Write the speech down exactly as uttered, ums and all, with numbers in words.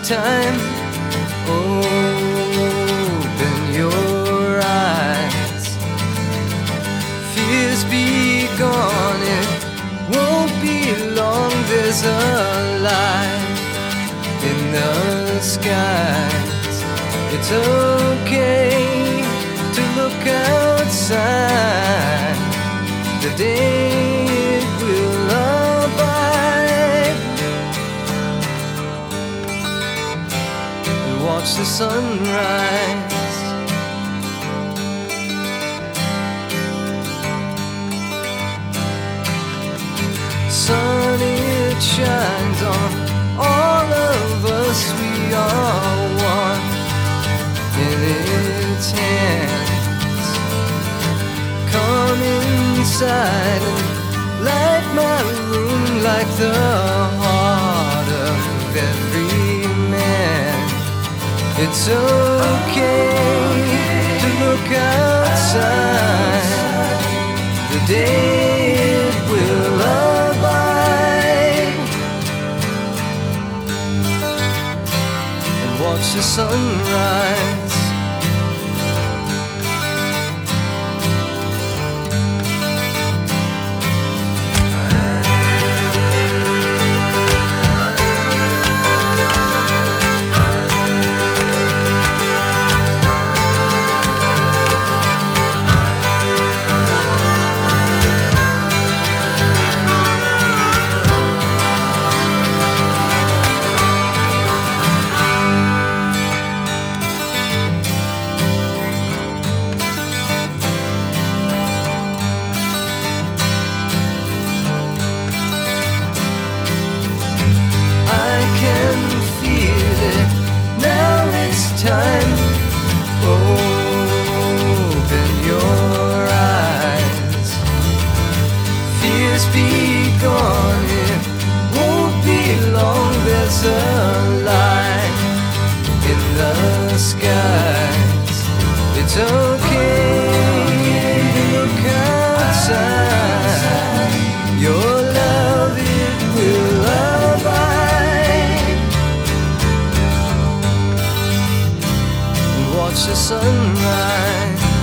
time. Open your eyes. Fears be gone, it won't be long. There's a light in the skies. It's okay to look outside. The day will abide and watch the sunrise. Sun, it shines on all of us. We are one in its hands. Come inside and light my room like the heart of every man. It's okay to look outside. The day will abide and watch the sunrise. Time. Open your eyes. Fears be gone, it won't be long. There's a light in the skies. It's okay to look outside. Your love, it will abide. Watch the sunrise.